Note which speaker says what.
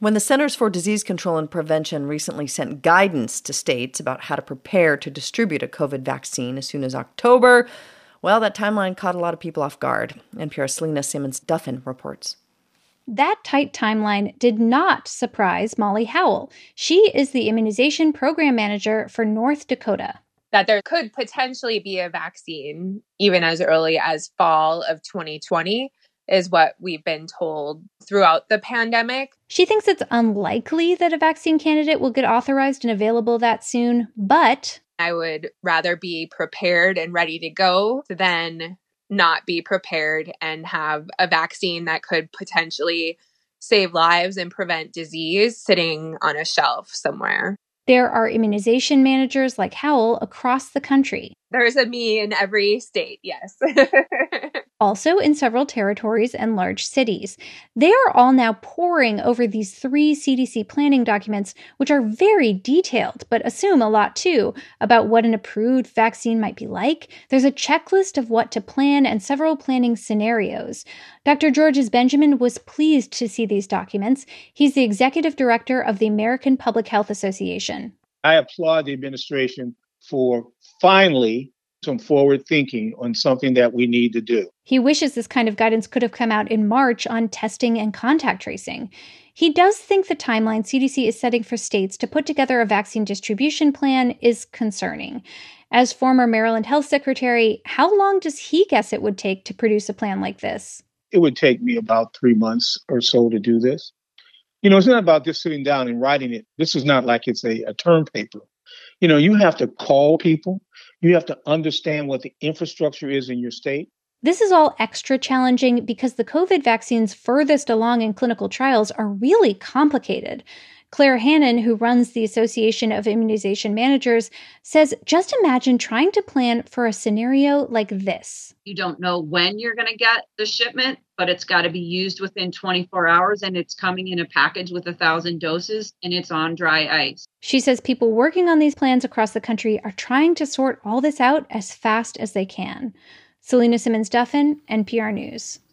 Speaker 1: When the Centers for Disease Control and Prevention recently sent guidance to states about how to prepare to distribute a COVID vaccine as soon as October, well, that timeline caught a lot of people off guard. NPR's Selena Simmons-Duffin reports.
Speaker 2: That tight timeline did not surprise Molly Howell. She is the immunization program manager for North Dakota.
Speaker 3: That there could potentially be a vaccine even as early as fall of 2020 is what we've been told throughout the pandemic.
Speaker 2: She thinks it's unlikely that a vaccine candidate will get authorized and available that soon, but
Speaker 3: I would rather be prepared and ready to go than not be prepared and have a vaccine that could potentially save lives and prevent disease sitting on a shelf somewhere.
Speaker 2: There are immunization managers like Howell across the country.
Speaker 3: There's a me in every state, yes.
Speaker 2: Also in several territories and large cities. They are all now poring over these 3 CDC planning documents, which are very detailed, but assume a lot too about what an approved vaccine might be like. There's a checklist of what to plan and several planning scenarios. Dr. Georges Benjamin was pleased to see these documents. He's the executive director of the American Public Health Association.
Speaker 4: I applaud the administration for finally some forward thinking on something that we need to do.
Speaker 2: He wishes this kind of guidance could have come out in March on testing and contact tracing. He does think the timeline CDC is setting for states to put together a vaccine distribution plan is concerning. As former Maryland Health Secretary, how long does he guess it would take to produce a plan like this?
Speaker 4: It would take me about 3 months or so to do this. It's not about just sitting down and writing it. This is not like it's a term paper. You have to call people. You have to understand what the infrastructure is in your state.
Speaker 2: This is all extra challenging because the COVID vaccines furthest along in clinical trials are really complicated. Claire Hannon, who runs the Association of Immunization Managers, says just imagine trying to plan for a scenario like this.
Speaker 5: You don't know when you're going to get the shipment, but it's got to be used within 24 hours, and it's coming in a package with 1,000 doses, and it's on dry ice.
Speaker 2: She says people working on these plans across the country are trying to sort all this out as fast as they can. Selena Simmons-Duffin, NPR News.